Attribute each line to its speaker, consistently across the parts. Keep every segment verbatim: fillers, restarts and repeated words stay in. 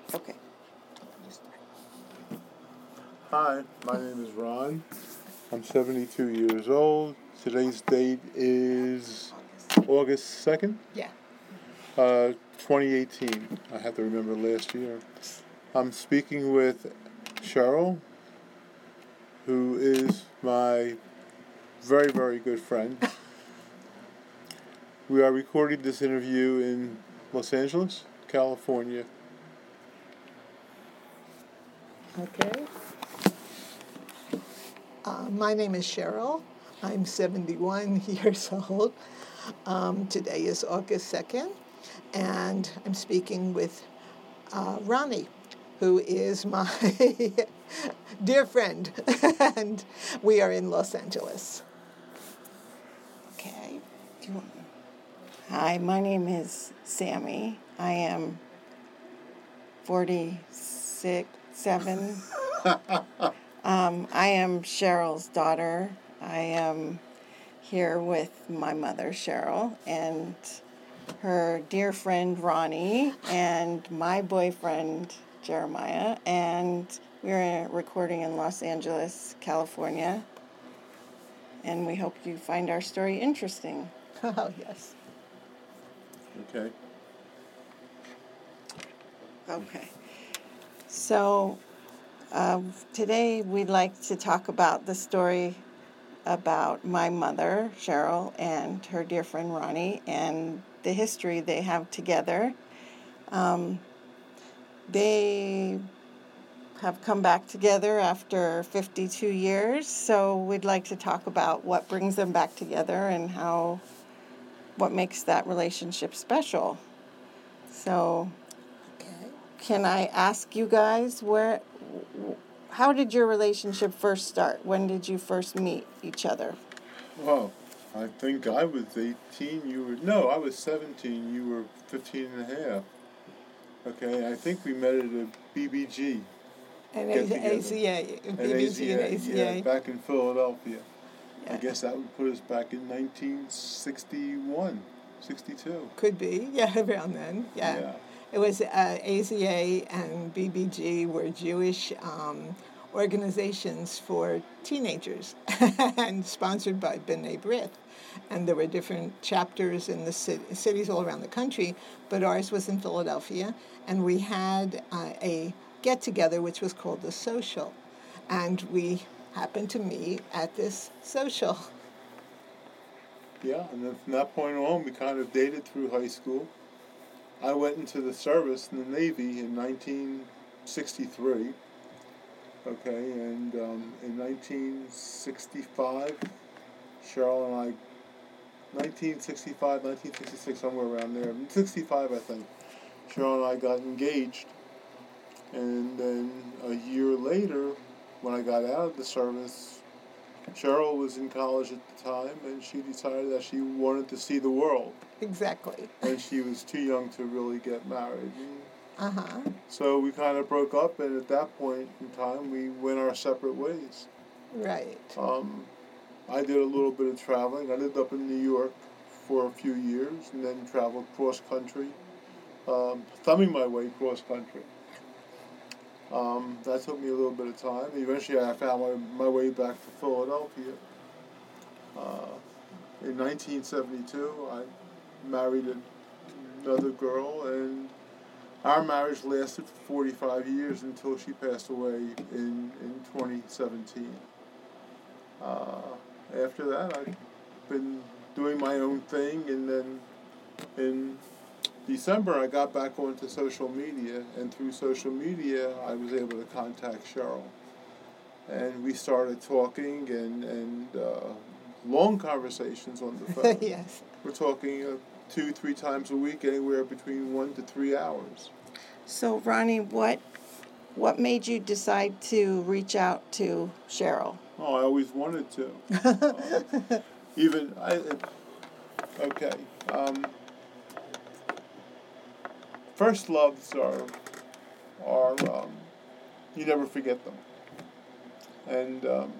Speaker 1: Okay.
Speaker 2: Hi, my name is Ron. I'm seventy-two years old. Today's date is August second,
Speaker 1: Yeah.
Speaker 2: uh, twenty eighteen. I have to remember last year. I'm speaking with Cheryl, who is my very, very good friend. We are recording this interview in Los Angeles, California.
Speaker 3: Okay. Uh, my name is Cheryl. I'm seventy-one years old. Um, today is August second, and I'm speaking with uh, Ronnie, who is my dear friend, and we are in Los Angeles.
Speaker 1: Okay. Do you want... Hi, my name is Sammy. I am forty-six, seven. um, I am Cheryl's daughter. I am here with my mother, Cheryl, and her dear friend, Ronnie, and my boyfriend, Jeremiah, and we're recording in Los Angeles, California, and we hope you find our story interesting.
Speaker 3: Oh, yes.
Speaker 2: Okay.
Speaker 1: Okay. So uh, today we'd like to talk about the story about my mother, Cheryl, and her dear friend, Ronnie, and the history they have together. Um, they have come back together after fifty-two years, so we'd like to talk about what brings them back together and how, what makes that relationship special. So,
Speaker 3: Okay.
Speaker 1: can I ask you guys, where, how did your relationship first start? When did you first meet each other?
Speaker 2: Well, I think I was eighteen, you were, no, I was seventeen, you were fifteen and a half. Okay, I think we met at a B B G.
Speaker 3: And
Speaker 2: Get
Speaker 3: A-
Speaker 2: together.
Speaker 3: ACA,
Speaker 2: An
Speaker 3: B B G and A C A.
Speaker 2: yeah, back in Philadelphia.
Speaker 3: Yeah.
Speaker 2: I guess that would put us back in nineteen sixty-one, sixty-two.
Speaker 3: Could be, yeah, around then, yeah.
Speaker 2: Yeah.
Speaker 3: It was uh, A C A and B B G were Jewish um, organizations for teenagers and sponsored by B'nai B'rith. And there were different chapters in the cit- cities all around the country, but ours was in Philadelphia. And we had uh, a get-together, which was called the Social. And we happened to meet at this social.
Speaker 2: Yeah, and then from that point on, we kind of dated through high school. I went into the service in the Navy in nineteen sixty-three. Okay, and um, in nineteen sixty-five, Cheryl and I, nineteen sixty-five, nineteen sixty-six, somewhere around there, sixty-five, I think, Cheryl and I got engaged. And then a year later, when I got out of the service, Cheryl was in college at the time, and she decided that she wanted to see the world.
Speaker 3: Exactly.
Speaker 2: And she was too young to really get married.
Speaker 3: Uh-huh.
Speaker 2: So we kind of broke up, and at that point in time, we went our separate ways.
Speaker 3: Right.
Speaker 2: Um, I did a little bit of traveling. I lived up in New York for a few years, and then traveled cross-country, um, thumbing my way cross-country. Um, that took me a little bit of time. Eventually, I found my, my way back to Philadelphia. Uh, in nineteen seventy-two, I married another girl, and our marriage lasted for forty-five years until she passed away in, in twenty seventeen. Uh, after that, I've been doing my own thing, and then in December, I got back onto social media, and through social media, I was able to contact Cheryl. And we started talking, and, and uh, long conversations on the phone.
Speaker 3: Yes.
Speaker 2: We're talking uh, two, three times a week, anywhere between one to three hours.
Speaker 1: So, Ronnie, what what made you decide to reach out to Cheryl?
Speaker 2: Oh, I always wanted to. uh, even, I, it, okay. Um, first loves are, are um, you never forget them. And um,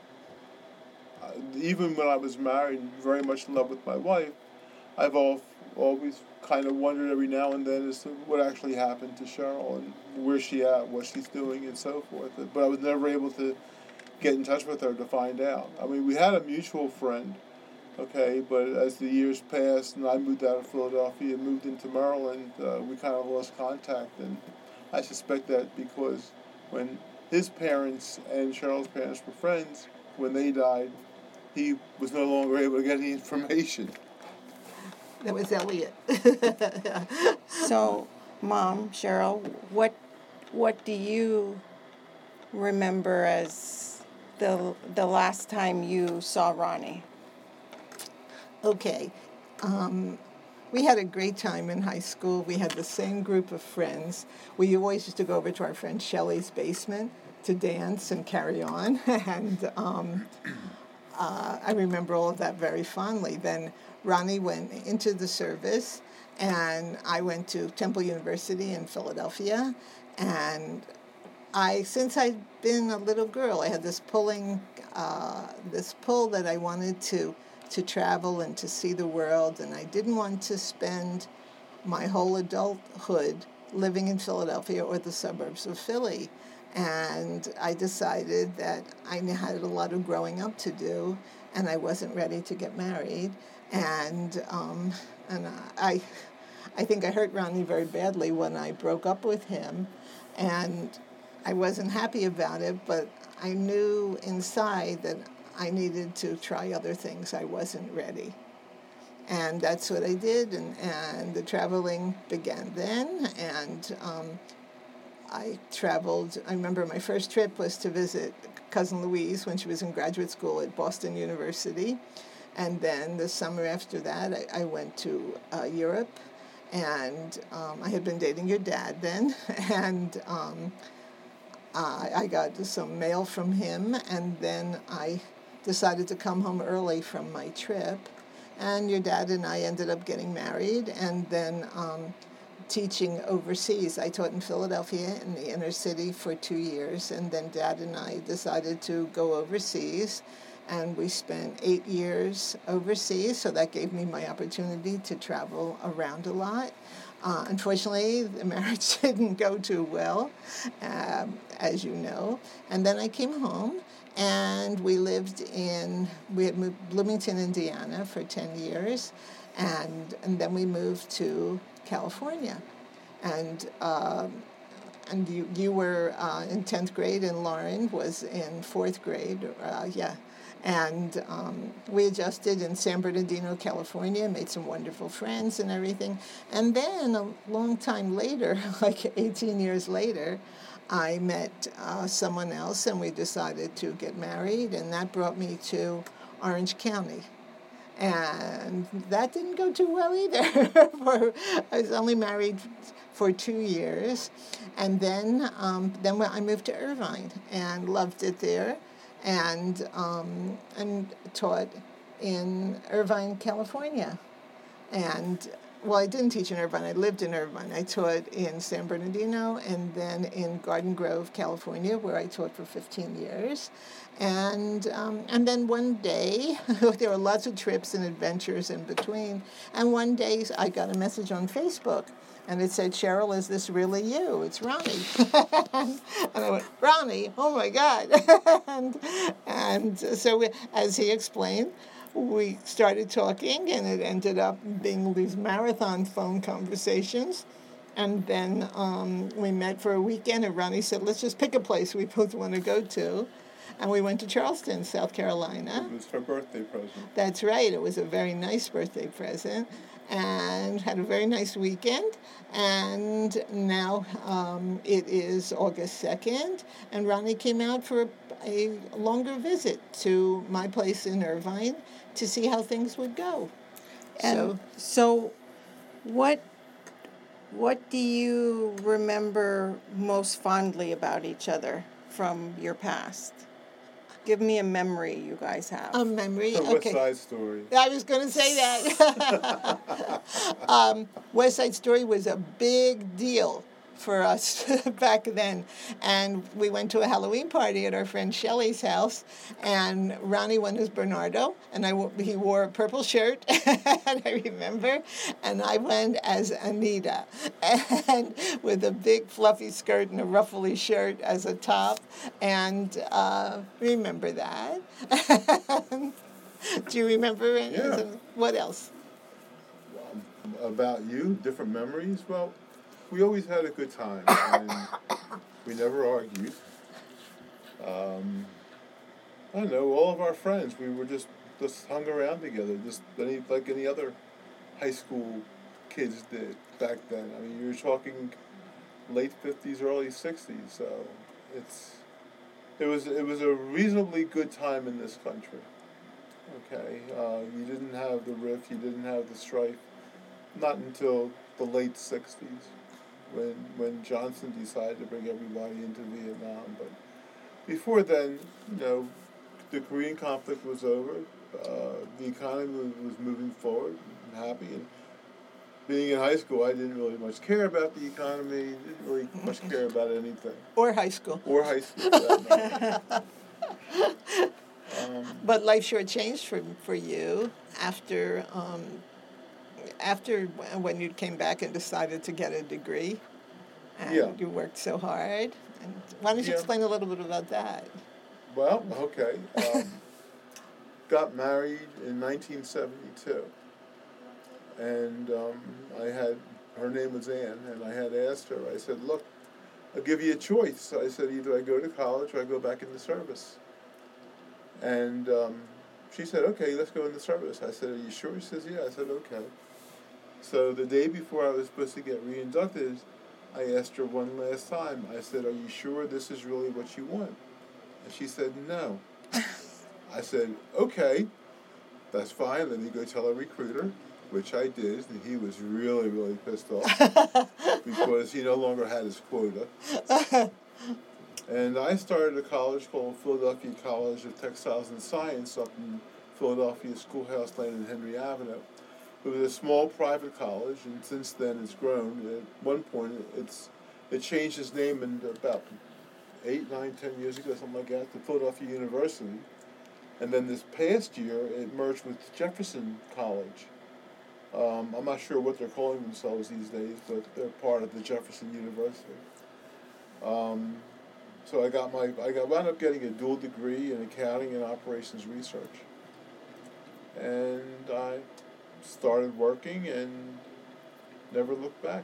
Speaker 2: even when I was married, very much in love with my wife, I've all, always kind of wondered every now and then as to what actually happened to Cheryl and where she at, what she's doing, and so forth. But I was never able to get in touch with her to find out. I mean, we had a mutual friend, okay, but as the years passed and I moved out of Philadelphia, moved into Maryland, uh, we kind of lost contact. And I suspect that because when his parents and Cheryl's parents were friends, when they died, he was no longer able to get any information.
Speaker 3: That was Elliot.
Speaker 1: So, Mom, Cheryl, what what do you remember as the the last time you saw Ronnie?
Speaker 3: Okay. Um, we had a great time in high school. We had the same group of friends. We always used to go over to our friend Shelley's basement to dance and carry on. and um, uh, I remember all of that very fondly. Then Ronnie went into the service, and I went to Temple University in Philadelphia. And I, since I'd been a little girl, I had this pulling, uh, this pull that I wanted to to travel and to see the world, and I didn't want to spend my whole adulthood living in Philadelphia or the suburbs of Philly. And I decided that I had a lot of growing up to do, and I wasn't ready to get married. And um, and I, I think I hurt Ronnie very badly when I broke up with him, and I wasn't happy about it, but I knew inside that I needed to try other things. I wasn't ready. And that's what I did, and, and the traveling began then, and um, I traveled. I remember my first trip was to visit Cousin Louise when she was in graduate school at Boston University, and then the summer after that, I, I went to uh, Europe, and um, I had been dating your dad then, and um, I, I got some mail from him, and then I decided to come home early from my trip, and your dad and I ended up getting married, and then um, teaching overseas. I taught in Philadelphia in the inner city for two years, and then Dad and I decided to go overseas, and we spent eight years overseas, so that gave me my opportunity to travel around a lot. Uh, unfortunately, the marriage didn't go too well, um, as you know, and then I came home. And we lived in, we had moved Bloomington, Indiana for ten years, and and then we moved to California. And um, and you, you were uh, in tenth grade, and Lauren was in fourth grade, uh, yeah. And um, we adjusted in San Bernardino, California, made some wonderful friends and everything. And then a long time later, like eighteen years later, I met uh, someone else, and we decided to get married, and that brought me to Orange County. And that didn't go too well either. for, I was only married for two years, and then um, then I moved to Irvine and loved it there, and um, and taught in Irvine, California, and. Well, I didn't teach in Irvine. I lived in Irvine. I taught in San Bernardino and then in Garden Grove, California, where I taught for fifteen years. And um, and then one day, there were lots of trips and adventures in between. And one day I got a message on Facebook, and it said, "Cheryl, is this really you? It's Ronnie." and I went, "Ronnie, oh my God." and, and so we, as he explained, we started talking, and it ended up being these marathon phone conversations. And then um, we met for a weekend, and Ronnie said, "Let's just pick a place we both want to go to." And we went to Charleston, South Carolina.
Speaker 2: It was her birthday present.
Speaker 3: That's right. It was a very nice birthday present, and had a very nice weekend. And now um, it is August second, and Ronnie came out for a, a longer visit to my place in Irvine to see how things would go.
Speaker 1: And
Speaker 3: so,
Speaker 1: so what what do you remember most fondly about each other from your past? Give me a memory you guys have.
Speaker 3: a memory.
Speaker 2: The
Speaker 3: okay.
Speaker 2: West Side Story.
Speaker 3: I was going to say that. um, West Side Story was a big deal for us back then. And we went to a Halloween party at our friend Shelley's house, and Ronnie went as Bernardo, and I wo- he wore a purple shirt, and I remember, and I went as Anita, and with a big fluffy skirt and a ruffly shirt as a top, and uh, remember that. Do you remember any?
Speaker 2: Yeah.
Speaker 3: What else?
Speaker 2: About you, different memories. Well, we always had a good time, and we never argued. Um, I don't know, all of our friends, we were just just hung around together, just any like any other high school kids did back then. I mean, you were talking late fifties, early sixties, so it's it was it was a reasonably good time in this country. Okay, uh, you didn't have the rift, you didn't have the strife. Not until the late sixties, when when Johnson decided to bring everybody into Vietnam. But before then, you know, the Korean conflict was over. Uh, the economy was, was moving forward and happy. And being in high school, I didn't really much care about the economy. Didn't really much care about anything.
Speaker 3: Or high school.
Speaker 2: Or high school. For that matter. um,
Speaker 3: But life sure changed for for you after um, after when you came back and decided to get a degree, and
Speaker 2: Yeah.
Speaker 3: you worked so hard. And why don't you
Speaker 2: Yeah.
Speaker 3: explain a little bit about that?
Speaker 2: Well, okay. Um, got married in nineteen seventy-two. And um, I had, her name was Ann, and I had asked her, I said, look, I'll give you a choice. I said, either I go to college or I go back into service. And um, she said, okay, let's go into service. I said, are you sure? She says, yeah. I said, okay. So the day before I was supposed to get reinducted, I asked her one last time. I said, are you sure this is really what you want? And she said, no. I said, okay, that's fine. Let me go tell a recruiter, which I did, and he was really, really pissed off because he no longer had his quota. And I started a college called Philadelphia College of Textiles and Science up in Philadelphia, Schoolhouse Lane and Henry Avenue. It was a small private college, and since then it's grown. At one point, it's it changed its name in about eight, nine, ten years ago, something like that, to Philadelphia University. And then this past year, it merged with Jefferson College. Um, I'm not sure what they're calling themselves these days, but they're part of the Jefferson University. Um, so I got my I got wound up getting a dual degree in accounting and operations research, and I started working and never looked back.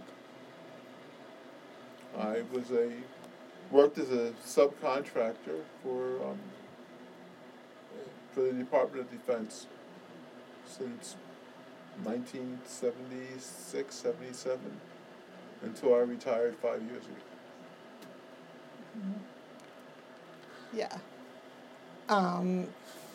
Speaker 2: I was a worked as a subcontractor for um, for the Department of Defense since nineteen seventy-six, seventy-seven, until I retired five years ago.
Speaker 3: Yeah. Um,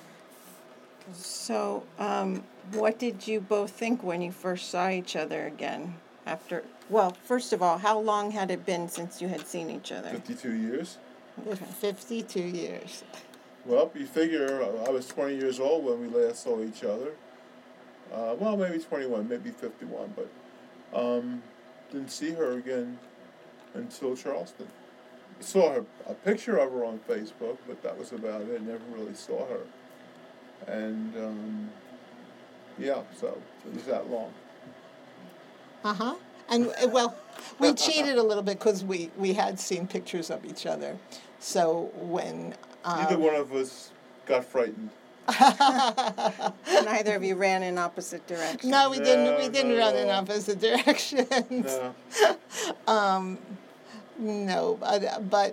Speaker 1: So, um, what did you both think when you first saw each other again? After, well, first of all, how long had it been since you had seen each other?
Speaker 2: fifty-two years.
Speaker 3: fifty-two years.
Speaker 2: Well, you figure I was twenty years old when we last saw each other. Uh, well, maybe twenty-one, maybe fifty-one, but um, didn't see her again until Charleston. I saw her, a picture of her on Facebook, but that was about it. Never really saw her. And, um, yeah, so it was that long.
Speaker 3: Uh-huh. And, uh, well, we cheated a little bit because we, we had seen pictures of each other. So when... Uh,
Speaker 2: Neither one of us got frightened.
Speaker 1: Neither of you ran in opposite directions.
Speaker 3: No, we
Speaker 2: No,
Speaker 3: didn't. We didn't
Speaker 2: not at
Speaker 3: run in
Speaker 2: all.
Speaker 3: opposite directions.
Speaker 2: No.
Speaker 3: um, no, but, but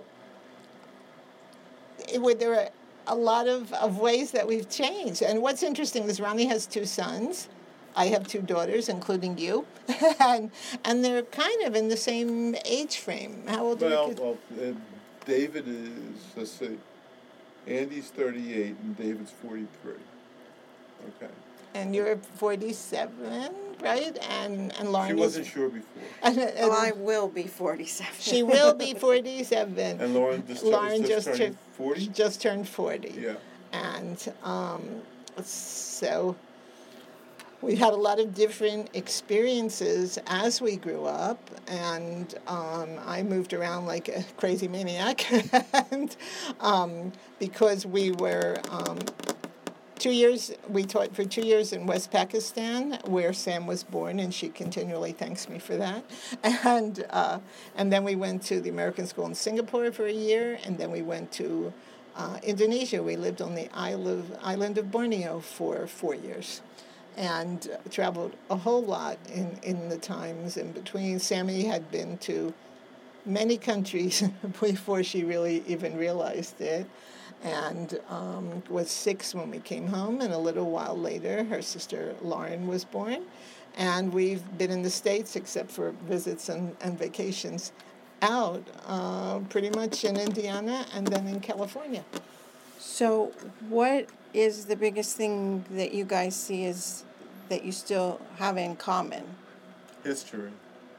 Speaker 3: it, would- there are a lot of, of ways that we've changed. And what's interesting is Ronnie has two sons. I have two daughters, including you, and and they're kind of in the same age frame. How old are
Speaker 2: Well,
Speaker 3: your kids?
Speaker 2: well uh, David is, let's see, Andy's thirty-eight and David's forty-three. Okay.
Speaker 3: And you're forty-seven, right? And and Lauren
Speaker 2: She
Speaker 3: is-
Speaker 2: wasn't sure before.
Speaker 3: And, and
Speaker 1: Oh, I will be forty-seven.
Speaker 3: she will be forty-seven.
Speaker 2: And Lauren just,
Speaker 3: Lauren
Speaker 2: just,
Speaker 3: just
Speaker 2: turned
Speaker 3: turned
Speaker 2: forty?
Speaker 3: Just turned forty.
Speaker 2: Yeah.
Speaker 3: And um, so we had a lot of different experiences as we grew up, and um, I moved around like a crazy maniac, and um, because we were um, two years, we taught for two years in West Pakistan, where Sam was born, and she continually thanks me for that. And uh, and then we went to the American School in Singapore for a year, and then we went to uh, Indonesia. We lived on the isle of, island of Borneo for four years. And uh, traveled a whole lot in, in the times in between. Sammy had been to many countries before she really even realized it, and um, was six when we came home, and a little while later her sister Lauren was born. And we've been in the States, except for visits and, and vacations, out uh, pretty much in Indiana and then in California.
Speaker 1: So, what is the biggest thing that you guys see is that you still have in common?
Speaker 2: History.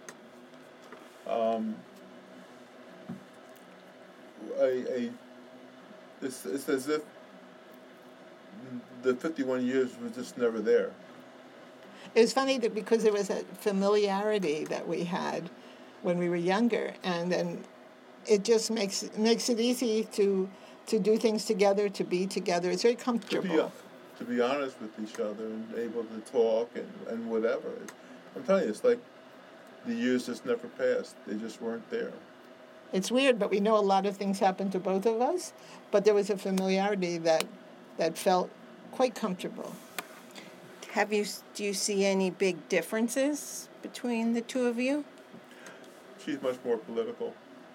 Speaker 2: Um, a, a, it's, it's as if the fifty-one years was just never there.
Speaker 3: It was funny that because there was a familiarity that we had when we were younger, and then it just makes makes it easy to to do things together, to be together. It's very comfortable.
Speaker 2: To be, to be honest with each other and able to talk and, and whatever. I'm telling you, it's like the years just never passed. They just weren't there.
Speaker 3: It's weird, but we know a lot of things happened to both of us, but there was a familiarity that that felt quite comfortable.
Speaker 1: Have you do you see any big differences between the two of you?
Speaker 2: She's much more political.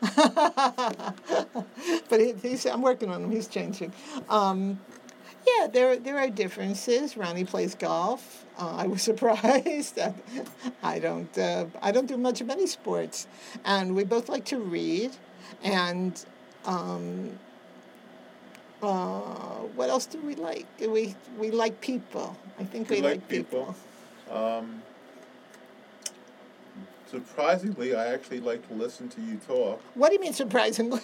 Speaker 3: But he, he's, I'm working on him. He's changing. Um, yeah, there there are differences. Ronnie plays golf. Uh, I was surprised. I don't uh, I don't do much of any sports, and we both like to read. And um, uh, what else do we like? We we like people. I think we,
Speaker 2: We
Speaker 3: like,
Speaker 2: like people.
Speaker 3: people.
Speaker 2: Um, surprisingly, I actually like to listen to you talk.
Speaker 3: What do you mean surprisingly?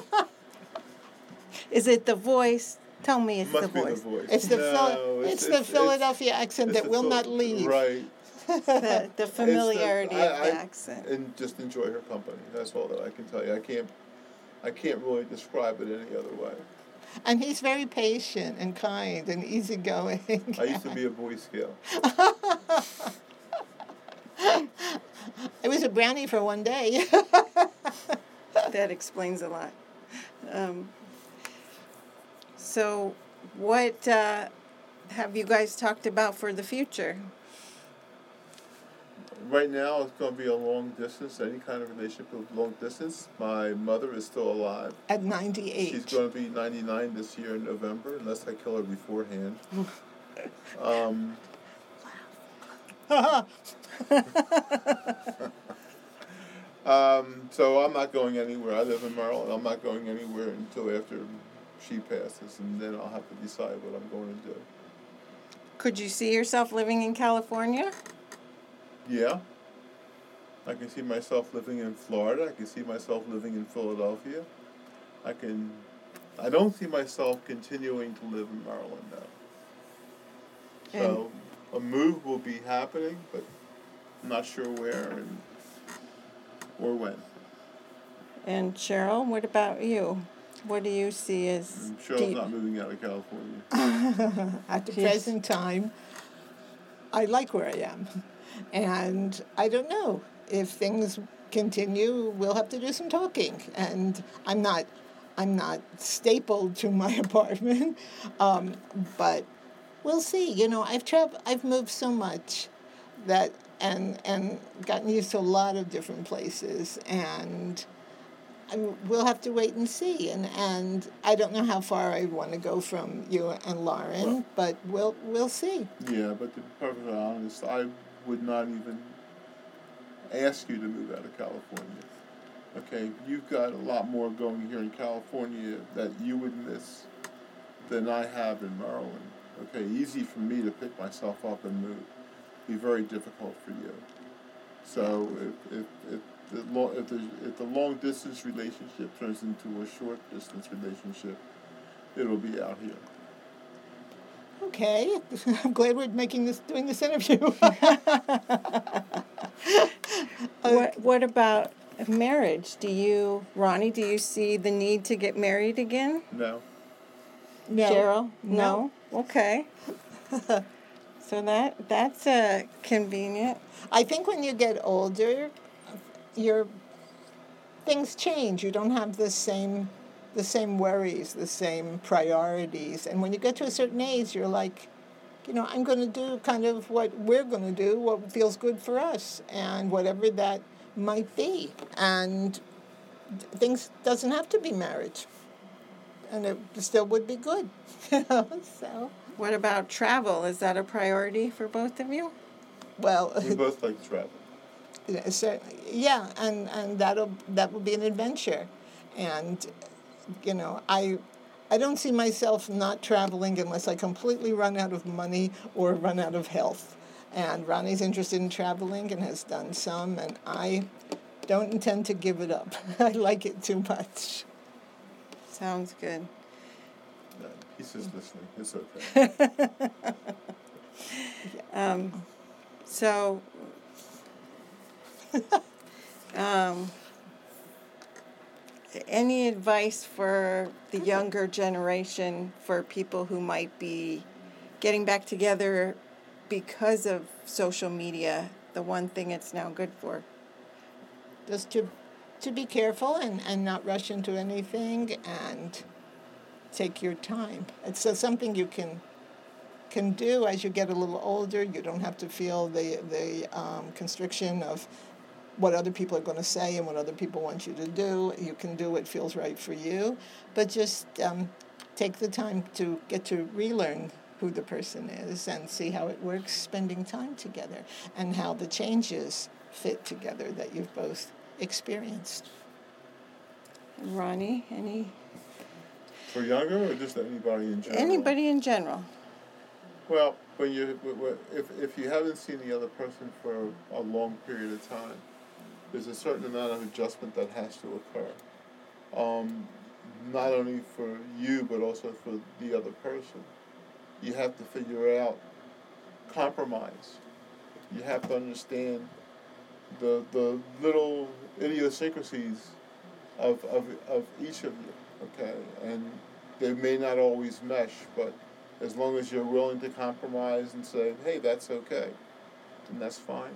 Speaker 1: Is it the voice? Tell me it's
Speaker 2: Must
Speaker 1: the
Speaker 2: be
Speaker 1: voice.
Speaker 2: the voice.
Speaker 3: It's the
Speaker 2: no,
Speaker 3: Phil- it's,
Speaker 2: it's,
Speaker 3: the
Speaker 2: it's,
Speaker 3: Philadelphia
Speaker 2: it's,
Speaker 3: accent
Speaker 2: it's
Speaker 3: that
Speaker 2: the
Speaker 3: will
Speaker 2: Phil-
Speaker 3: not leave.
Speaker 2: Right.
Speaker 1: the, the familiarity
Speaker 2: the,
Speaker 1: of
Speaker 2: I,
Speaker 1: the
Speaker 2: I,
Speaker 1: accent.
Speaker 2: And just enjoy her company. That's all that I can tell you. I can't, I can't really describe it any other way.
Speaker 3: And he's very patient and kind and easygoing.
Speaker 2: I used to be a Boy Scout.
Speaker 3: I was a brownie for one day.
Speaker 1: That explains a lot. Um, so, what uh, have you guys talked about for the future?
Speaker 2: Right now, it's going to be a long distance, any kind of relationship with long distance. My mother is still alive.
Speaker 3: At ninety-eight.
Speaker 2: She's going to be ninety-nine this year in November, unless I kill her beforehand. um, um, so I'm not going anywhere. I live in Maryland. I'm not going anywhere until after she passes, and then I'll have to decide what I'm going to do.
Speaker 1: Could you see yourself living in California?
Speaker 2: Yeah. I can see myself living in Florida. I can see myself living in Philadelphia. I can. I don't see myself continuing to live in Maryland now. So a move will be happening, but I'm not sure where and or when.
Speaker 1: And Cheryl, what about you? What do you see as...
Speaker 2: And Cheryl's
Speaker 1: do you-
Speaker 2: not moving out of California.
Speaker 3: At the
Speaker 1: Yes.
Speaker 3: present time, I like where I am. And I don't know. If things continue, we'll have to do some talking. And I'm not I'm not stapled to my apartment. Um, but we'll see. You know, I've traveled I've moved so much that and and gotten used to a lot of different places, and I, we'll have to wait and see. And, and I don't know how far I want to go from you and Lauren,
Speaker 2: Well,
Speaker 3: but we'll we'll see.
Speaker 2: Yeah, but to be perfectly honest, I would not even ask you to move out of California. Okay, you've got a lot more going here in California that you would miss than I have in Maryland. Okay, easy for me to pick myself up and move. Be very difficult for you. So if if if the long if the if the long distance relationship turns into a short distance relationship, it'll be out here.
Speaker 3: Okay, I'm glad we're making this, doing this interview.
Speaker 1: What What about marriage? Do you, Ronnie? Do you see the need to get married again?
Speaker 2: No.
Speaker 3: No.
Speaker 1: Cheryl?
Speaker 3: No.
Speaker 1: No? Okay. So that that's uh, convenient.
Speaker 3: I think when you get older, your things change. You don't have the same the same worries, the same priorities. And when you get to a certain age, you're like, you know, I'm going to do kind of what we're going to do, what feels good for us, and whatever that might be. And things doesn't have to be marriage, and it still would be good. You know, so
Speaker 1: What about travel? Is that a priority for both of you?
Speaker 3: well,
Speaker 2: We both like to travel.
Speaker 3: yeah, certainly, yeah, and and that'll that will be an adventure, and you know, I. I don't see myself not traveling unless I completely run out of money or run out of health. And Ronnie's interested in traveling and has done some, and I don't intend to give it up. I like it too much.
Speaker 1: Sounds good.
Speaker 2: No, he's just listening. It's okay.
Speaker 1: Um, so, um, any advice for the younger generation, for people who might be getting back together because of social media, the one thing it's now good for?
Speaker 3: Just to to be careful and, and not rush into anything and take your time. It's uh, something you can can do as you get a little older. You don't have to feel the, the um, constriction of what other people are going to say and what other people want you to do. You can do what feels right for you, but just um, take the time to get to relearn who the person is and see how it works spending time together and how the changes fit together that you've both experienced.
Speaker 1: Ronnie, any
Speaker 2: For younger or just anybody in general?
Speaker 1: anybody in general?
Speaker 2: Well, when you w- w- if if you haven't seen the other person for a long period of time, there's a certain amount of adjustment that has to occur. Um, not only for you but also for the other person. You have to figure out compromise. You have to understand the the little idiosyncrasies of of of each of you. Okay, and they may not always mesh, but as long as you're willing to compromise and say, hey, that's okay, and that's fine.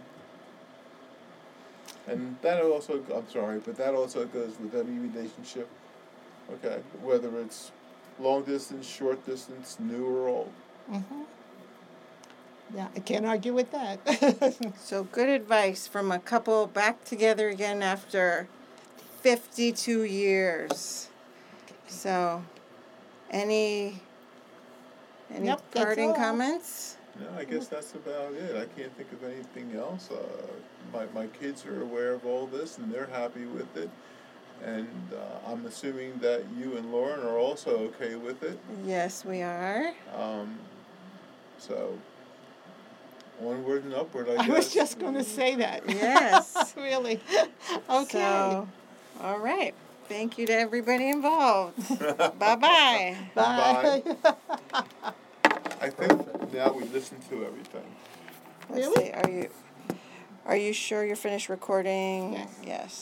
Speaker 2: And that also, I'm sorry, but that also goes with any relationship, okay, whether it's long distance, short distance, new or old.
Speaker 3: Mm-hmm. Yeah, I can't argue with that.
Speaker 1: So good advice from a couple back together again after fifty-two years. So, any any
Speaker 3: Yep, that's
Speaker 1: parting
Speaker 3: all.
Speaker 1: comments?
Speaker 2: No, I guess that's about it. I can't think of anything else. Uh, my, my kids are aware of all this and they're happy with it. And uh, I'm assuming that you and Lauren are also okay with it.
Speaker 1: Yes, we are.
Speaker 2: Um, so, onward and upward, I
Speaker 3: I
Speaker 2: guess.
Speaker 3: was just going to say that.
Speaker 1: Yes.
Speaker 3: Really. Okay.
Speaker 1: So, all right. Thank you to everybody involved. Bye-bye.
Speaker 3: Bye.
Speaker 2: I think now we listen to everything.
Speaker 1: Let's
Speaker 3: Really?
Speaker 1: see. Are you are you sure you're finished recording?
Speaker 3: Yes.
Speaker 1: Yes.